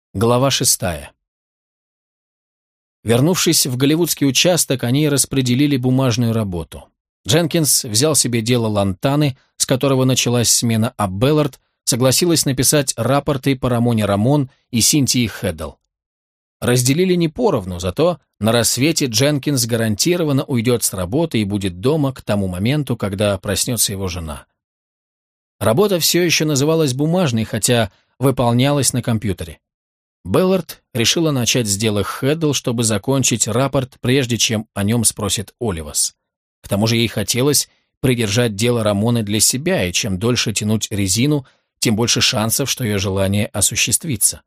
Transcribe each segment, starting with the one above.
Глава 6. Вернувшись в голливудский участок, они распределили бумажную работу. Дженкинс взял себе дело Лантаны, с которого началась смена, а Беллард согласилась написать рапорты по Рамоне Рамон и Синтии Хэддл. Разделили не поровну, зато на рассвете Дженкинс гарантированно уйдет с работы и будет дома к тому моменту, когда проснется его жена. Работа все еще называлась бумажной, хотя выполнялась на компьютере. Беллард решила начать с дела Хэддл, чтобы закончить рапорт, прежде чем о нем спросит Оливас. К тому же ей хотелось придержать дело Рамоны для себя, и чем дольше тянуть резину, тем больше шансов, что ее желание осуществится.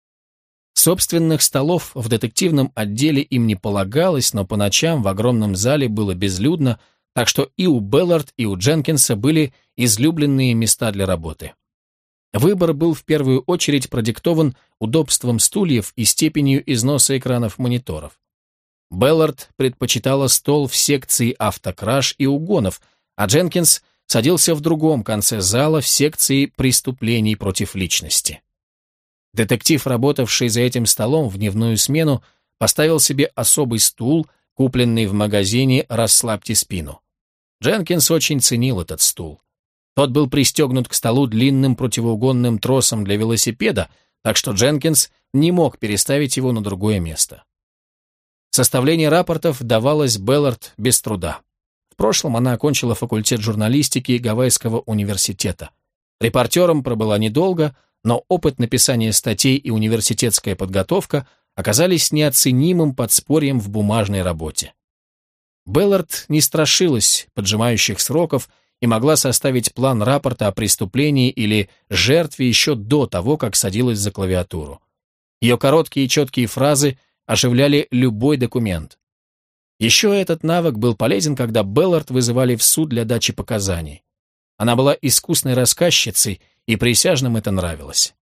Собственных столов в детективном отделе им не полагалось, но по ночам в огромном зале было безлюдно, так что и у Беллард, и у Дженкинса были излюбленные места для работы. Выбор был в первую очередь продиктован удобством стульев и степенью износа экранов мониторов. Беллард предпочитала стол в секции автокраж и угонов, а Дженкинс садился в другом конце зала в секции преступлений против личности. Детектив, работавший за этим столом в дневную смену, поставил себе особый стул, купленный в магазине «Расслабьте спину». Дженкинс очень ценил этот стул. Тот был пристегнут к столу длинным противоугонным тросом для велосипеда, так что Дженкинс не мог переставить его на другое место. Составление рапортов давалось Беллард без труда. В прошлом она окончила факультет журналистики Гавайского университета. Репортером пробыла недолго, но опыт написания статей и университетская подготовка оказались неоценимым подспорьем в бумажной работе. Беллард не страшилась поджимающих сроков и могла составить план рапорта о преступлении или жертве еще до того, как садилась за клавиатуру. Ее короткие и четкие фразы оживляли любой документ. Еще этот навык был полезен, когда Беллард вызывали в суд для дачи показаний. Она была искусной рассказчицей, и присяжным это нравилось.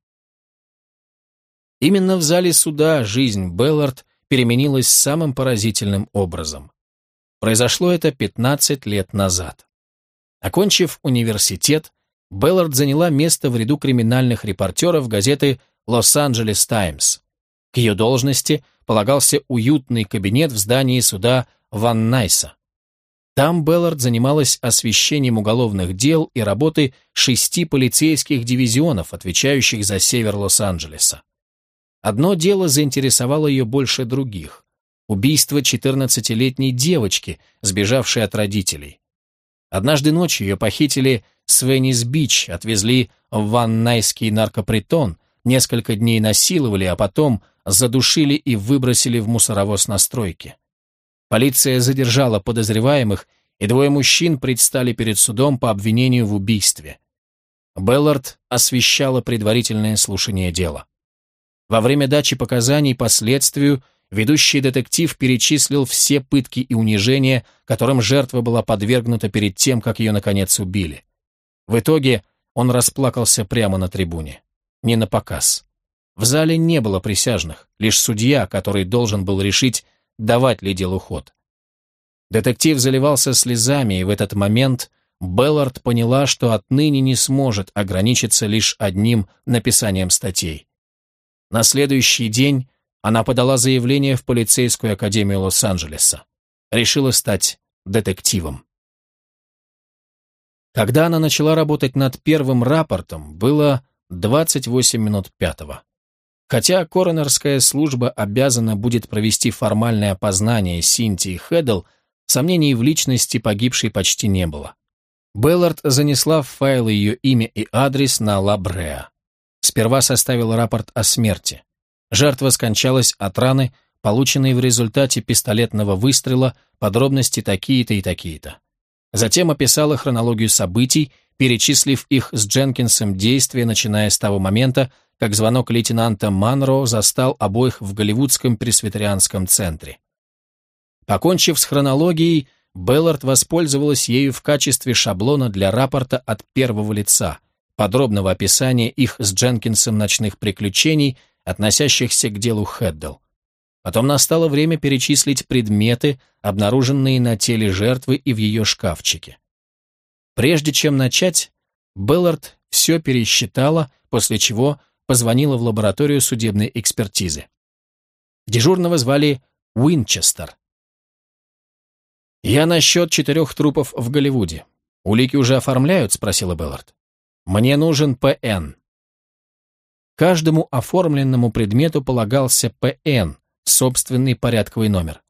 Именно в зале суда жизнь Беллард переменилась самым поразительным образом. Произошло это 15 лет назад. Окончив университет, Беллард заняла место в ряду криминальных репортеров газеты «Лос-Анджелес Таймс». К ее должности полагался уютный кабинет в здании суда Ван Найса. Там Беллард занималась освещением уголовных дел и работой 6 полицейских дивизионов, отвечающих за север Лос-Анджелеса. Одно дело заинтересовало ее больше других – убийство 14-летней девочки, сбежавшей от родителей. Однажды ночью ее похитили с Веннис-Бич, отвезли в Ван Найский наркопритон, несколько дней насиловали, а потом задушили и выбросили в мусоровоз на стройке. Полиция задержала подозреваемых, и 2 мужчин предстали перед судом по обвинению в убийстве. Беллард освещала предварительное слушание дела. Во время дачи показаний по следствию ведущий детектив перечислил все пытки и унижения, которым жертва была подвергнута перед тем, как ее, наконец, убили. В итоге он расплакался прямо на трибуне. Не на показ. В зале не было присяжных, лишь судья, который должен был решить, давать ли делу ход. Детектив заливался слезами, и в этот момент Беллард поняла, что отныне не сможет ограничиться лишь одним написанием статей. На следующий день она подала заявление в полицейскую академию Лос-Анджелеса. Решила стать детективом. Когда она начала работать над первым рапортом, было 28 минут 5. Хотя коронерская служба обязана будет провести формальное опознание Синтии Хэддл, сомнений в личности погибшей почти не было. Беллард занесла в файл ее имя и адрес на Ла Бреа. Сперва составила рапорт о смерти. Жертва скончалась от раны, полученной в результате пистолетного выстрела, подробности такие-то и такие-то. Затем описала хронологию событий, перечислив их с Дженкинсом действия, начиная с того момента, как звонок лейтенанта Манро застал обоих в голливудском пресвитерианском центре. Покончив с хронологией, Беллард воспользовалась ею в качестве шаблона для рапорта от первого лица, подробного описания их с Дженкинсом ночных приключений, относящихся к делу Хэддл. Потом настало время перечислить предметы, обнаруженные на теле жертвы и в ее шкафчике. Прежде чем начать, Беллард все пересчитала, после чего позвонила в лабораторию судебной экспертизы. Дежурного звали Уинчестер. «Я насчет 4 трупов в Голливуде. Улики уже оформляют?» — спросила Беллард. «Мне нужен ПН». Каждому оформленному предмету полагался ПН, собственный порядковый номер.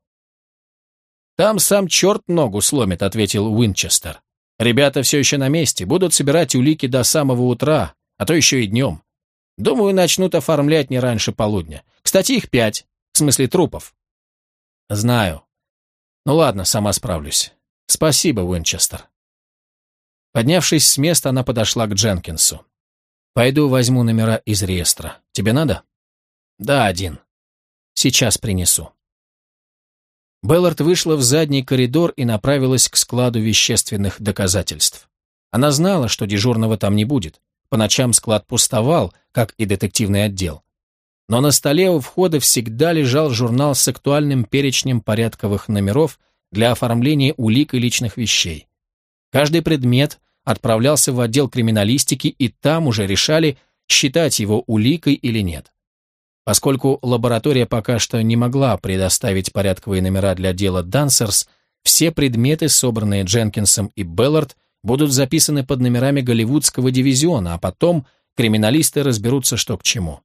«Там сам черт ногу сломит», — ответил Уинчестер. «Ребята все еще на месте, будут собирать улики до самого утра, а то еще и днем. Думаю, начнут оформлять не раньше полудня. Кстати, их 5, в смысле трупов». «Знаю. Ну ладно, сама справлюсь. Спасибо, Уинчестер». Поднявшись с места, она подошла к Дженкинсу. «Пойду возьму номера из реестра. Тебе надо?» «Да, 1. Сейчас принесу». Беллард вышла в задний коридор и направилась к складу вещественных доказательств. Она знала, что дежурного там не будет. По ночам склад пустовал, как и детективный отдел. Но на столе у входа всегда лежал журнал с актуальным перечнем порядковых номеров для оформления улик и личных вещей. Каждый предмет отправлялся в отдел криминалистики, и там уже решали, считать его уликой или нет. Поскольку лаборатория пока что не могла предоставить порядковые номера для дела Дансерс, все предметы, собранные Дженкинсом и Беллард, будут записаны под номерами голливудского дивизиона, а потом криминалисты разберутся, что к чему.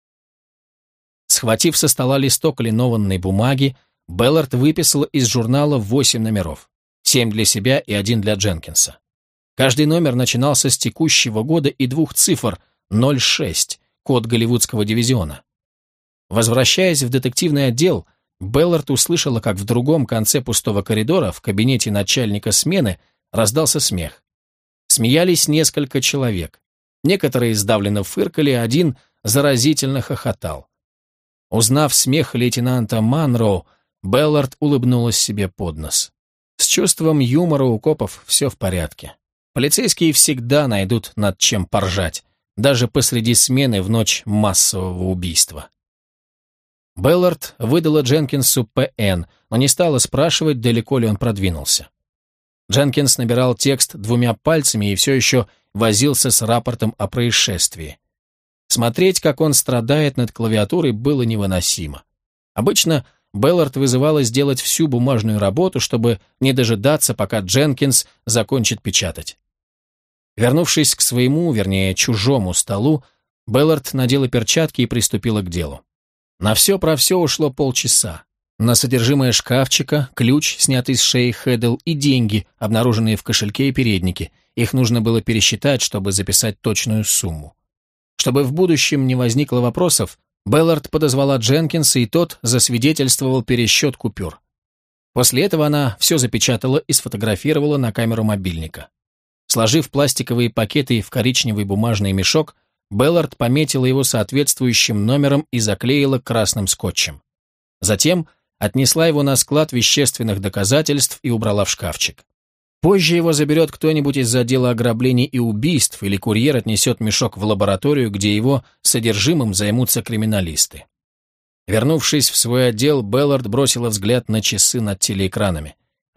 Схватив со стола листок линованной бумаги, Беллард выписала из журнала 8 номеров, 7 для себя и 1 для Дженкинса. Каждый номер начинался с текущего года и 2 цифр 06, код голливудского дивизиона. Возвращаясь в детективный отдел, Беллард услышала, как в другом конце пустого коридора, в кабинете начальника смены, раздался смех. Смеялись несколько человек. Некоторые сдавленно фыркали, а один заразительно хохотал. Узнав смех лейтенанта Манроу, Беллард улыбнулась себе под нос. С чувством юмора у копов все в порядке. Полицейские всегда найдут над чем поржать, даже посреди смены в ночь массового убийства. Беллард выдала Дженкинсу ПН, но не стала спрашивать, далеко ли он продвинулся. Дженкинс набирал текст 2 пальцами и все еще возился с рапортом о происшествии. Смотреть, как он страдает над клавиатурой, было невыносимо. Обычно Беллард вызывала сделать всю бумажную работу, чтобы не дожидаться, пока Дженкинс закончит печатать. Вернувшись к своему, вернее, чужому столу, Беллард надела перчатки и приступила к делу. На все про все ушло полчаса. На содержимое шкафчика, ключ, снятый с шеи Хэддл, и деньги, обнаруженные в кошельке и переднике. Их нужно было пересчитать, чтобы записать точную сумму. Чтобы в будущем не возникло вопросов, Беллард подозвала Дженкинса, и тот засвидетельствовал пересчет купюр. После этого она все запечатала и сфотографировала на камеру мобильника. Сложив пластиковые пакеты в коричневый бумажный мешок, Беллард пометила его соответствующим номером и заклеила красным скотчем. Затем отнесла его на склад вещественных доказательств и убрала в шкафчик. Позже его заберет кто-нибудь из отдела ограблений и убийств, или курьер отнесет мешок в лабораторию, где его содержимым займутся криминалисты. Вернувшись в свой отдел, Беллард бросила взгляд на часы над телеэкранами.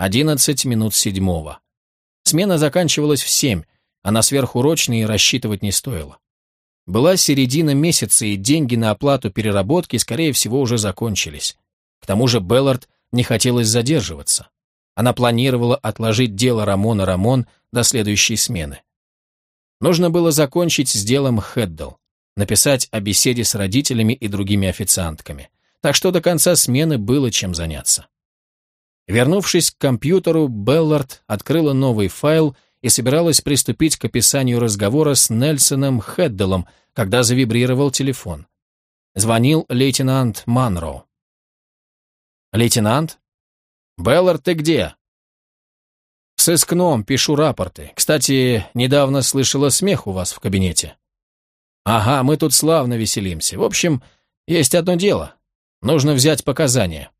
11 минут 7. Смена заканчивалась в 7, а на сверхурочные рассчитывать не стоило. Была середина месяца, и деньги на оплату переработки, скорее всего, уже закончились. К тому же Беллард не хотелось задерживаться. Она планировала отложить дело Рамона Рамон до следующей смены. Нужно было закончить с делом Хэддл, написать о беседе с родителями и другими официантками. Так что до конца смены было чем заняться. Вернувшись к компьютеру, Беллард открыла новый файл и собиралась приступить к описанию разговора с Нельсоном Хэддлом, когда завибрировал телефон. Звонил лейтенант Манроу. «Лейтенант? Беллард, ты где?» «В сыскном, пишу рапорты. Кстати, недавно слышала смех у вас в кабинете». «Ага, мы тут славно веселимся. В общем, есть одно дело. Нужно взять показания».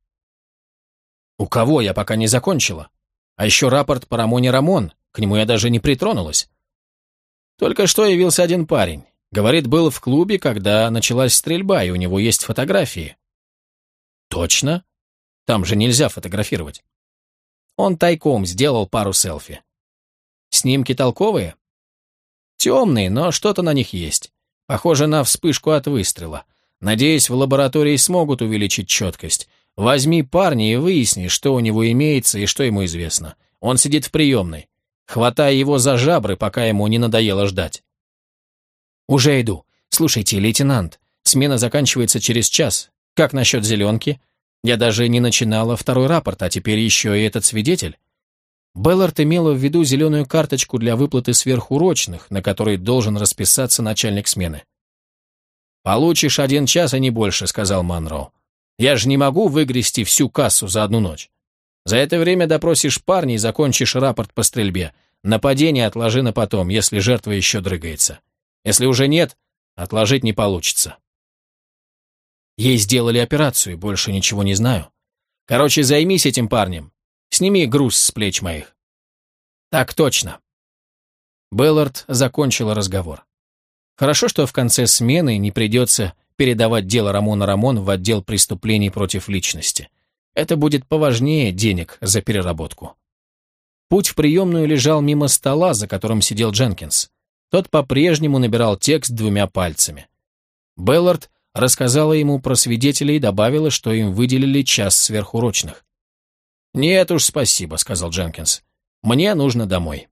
«У кого? Я пока не закончила. А еще рапорт по Рамоне Рамон. К нему я даже не притронулась». «Только что явился один парень. Говорит, был в клубе, когда началась стрельба, и у него есть фотографии». «Точно? Там же нельзя фотографировать». Он тайком сделал пару селфи. «Снимки толковые?» «Темные, но что-то на них есть. Похоже на вспышку от выстрела. Надеюсь, в лаборатории смогут увеличить четкость. Возьми парня и выясни, что у него имеется и что ему известно. Он сидит в приемной. Хватай его за жабры, пока ему не надоело ждать. Уже иду. Слушайте, лейтенант, смена заканчивается через час. Как насчет зеленки? Я даже не начинала второй рапорт, а теперь еще и этот свидетель. Беллард имела в виду зеленую карточку для выплаты сверхурочных, на которой должен расписаться начальник смены. «Получишь 1 час, а не больше», — сказал Монро. «Я же не могу выгрести всю кассу за одну ночь. За это время допросишь парня и закончишь рапорт по стрельбе. Нападение отложи на потом, если жертва еще дрыгается. Если уже нет, отложить не получится». Ей сделали операцию, больше ничего не знаю. Короче, займись этим парнем. Сними груз с плеч моих. Так точно. Беллард закончила разговор. Хорошо, что в конце смены не придется передавать дело Рамона Рамон в отдел преступлений против личности. Это будет поважнее денег за переработку. Путь в приемную лежал мимо стола, за которым сидел Дженкинс. Тот по-прежнему набирал текст 2 пальцами. Беллард рассказала ему про свидетелей и добавила, что им выделили час сверхурочных. «Нет уж, спасибо», — сказал Дженкинс. «Мне нужно домой».